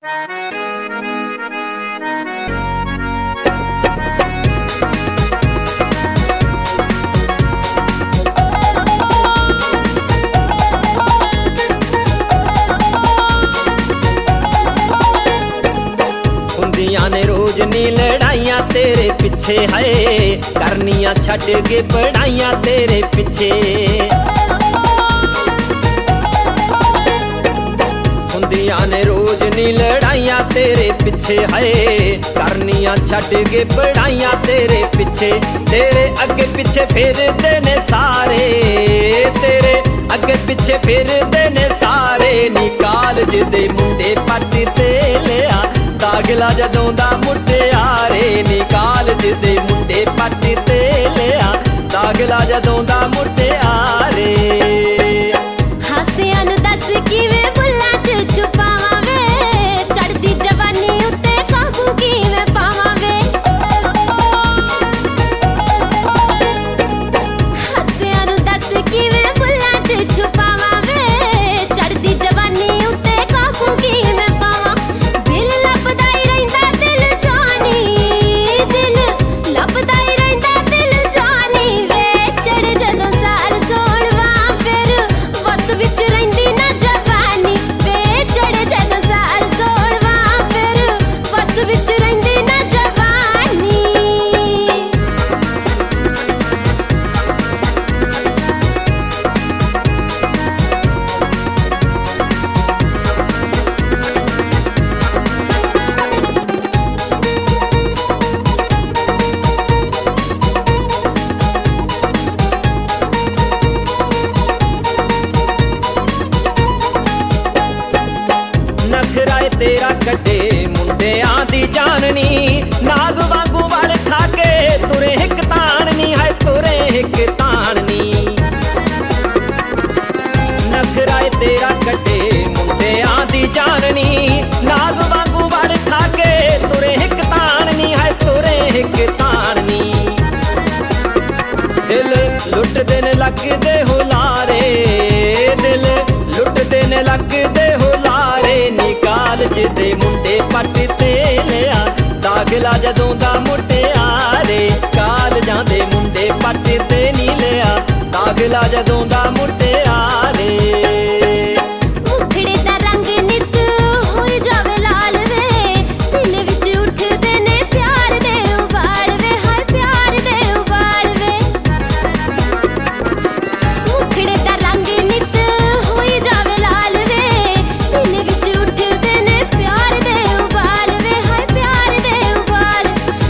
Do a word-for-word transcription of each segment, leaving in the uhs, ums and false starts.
ने रोज नी लड़ाइयां तेरे पीछे है, करनियां छड़ के पढ़ाइयां तेरे पीछे। हुंदियां ने रोज नी लड़ाइयां तेरे पीछे है, करनियां छड़ के पढ़ाइयां तेरे पीछे। तेरे अगे पीछे फिरदे ने सारे, तेरे अगे पीछे फिरदे ने सारे। नी कालज दे मुंडे पट ते लिया दागला जदों दा मुटियारे। नी कालज दे मुंडे पट ते लिया दागला जदों दा मुटियारे। हासियां नूं दस किवें बुल्लां च छुपावां वे, चढ़दी जवानी उत्ते काबू किवें पावां वे। हासियां नूं दस किवें बुल्लां च छुपावां वे, चढ़दी जवानी उत्ते काबू किवें पावां। दिल लभदा ही रहिंदा दिल जानी, दिल लभदा ही रहिंदा दिल जानी वे। चढ़ जदों साल सोलवां फिर वस विच रहिंदी ना जवानी वे। चढ़ जदों साल सोलवां फिर वस विच रहिंदी ना जवानी। नखराए तेरा कटे मुंडियां दी जाननी, नाग वांगू वड़ खा के तुरे हिक ताननी है, तुरे हिक ताननी। नखराए तेरा कटे मुंडियां दी जाननी, नाग वांगू वड़ खा के तुरे हिक ताननी है, तुरे हिक ताननी। दिल लुट देन लगदे हो लारे, दिल लुट देन लगदे हो लारे। नी कालज दे मुंडे पट ते लिया दागला जदों दा मुटियारे। कालजां दे मुंडे पट ते नी लिया दागला जदों दा मुटियारे। मुखड़े दा रंग नित होई जावे लाल वे, दिल विच उठदे ने प्यार दे उबाल वे, हाय प्यार दे उबाल वे। मुखड़े दा रंग नित होई जावे लाल वे, दिल विच उठदे ने प्यार दे उबाल वे, हाय प्यार दे उबाल।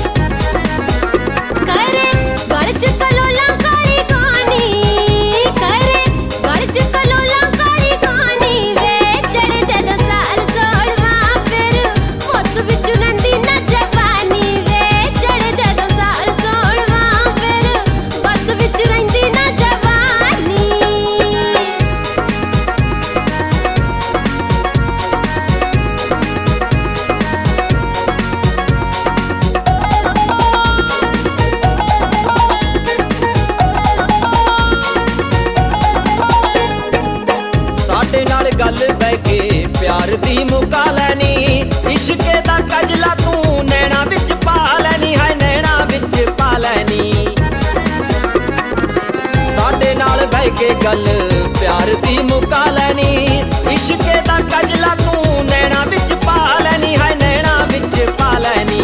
करे गल च कलोलां काली गानी, करे गल च कलोलां काली गानी वे। चढ़ जदों साल सोलवां फिर वस विच रहिंदी ना जवानी वे। चढ़ जदों साल सोलवां फिर वस विच रहिंदी ना जवानी। साडे नाल गल बह के प्यार दी मुका लैनी, इश्के दा कजला तू नैना विच पा लैनी है, नैना विच पा लैनी। साडे नाल बह के गल प्यार दी मुका लैनी, इश्के दा कजला तू नैना विच पा लैनी है, नैना विच पा लैनी।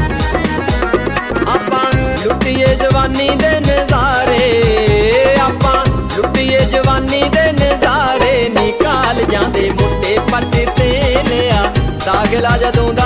आपां लुटिए जवानी दे नज़ारे, आपां लुटिए जवानी दे नज़ारे। नी कालजां दे मुंडे पट ते लिया दागला जदों दा